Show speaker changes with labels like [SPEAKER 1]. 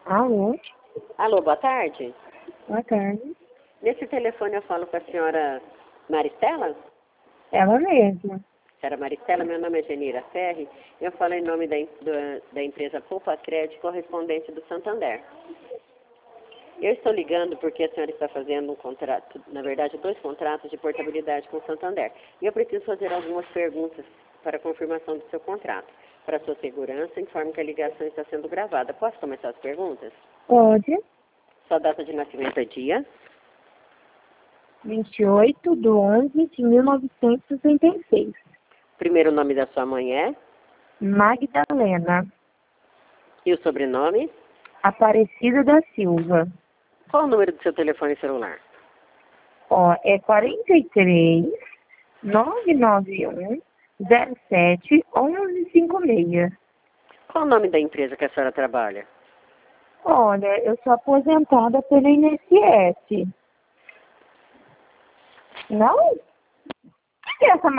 [SPEAKER 1] Alô?
[SPEAKER 2] Alô, boa tarde.
[SPEAKER 1] Boa tarde.
[SPEAKER 2] Nesse telefone eu falo com a senhora Maristela?
[SPEAKER 1] Ela mesma.
[SPEAKER 2] Senhora Maristela, meu nome é Genira Ferri. Eu falo em nome da empresa Poupa Crédito, correspondente do Santander. Eu estou ligando porque a senhora está fazendo um contrato, na verdade, 2 contratos de portabilidade com o Santander. E eu preciso fazer algumas perguntas para confirmação do seu contrato. Para sua segurança, informo que a ligação está sendo gravada. Posso começar as perguntas?
[SPEAKER 1] Pode.
[SPEAKER 2] Sua data de nascimento é dia?
[SPEAKER 1] 28/11/1966.
[SPEAKER 2] Primeiro nome da sua mãe é?
[SPEAKER 1] Magdalena
[SPEAKER 2] E o sobrenome?
[SPEAKER 1] Aparecida da Silva.
[SPEAKER 2] Qual o número do seu telefone celular?
[SPEAKER 1] Ó, é 43-991-07-1156.
[SPEAKER 2] Qual o nome da empresa que a senhora trabalha?
[SPEAKER 1] Olha, eu sou aposentada pela INSS. Não? O que é essa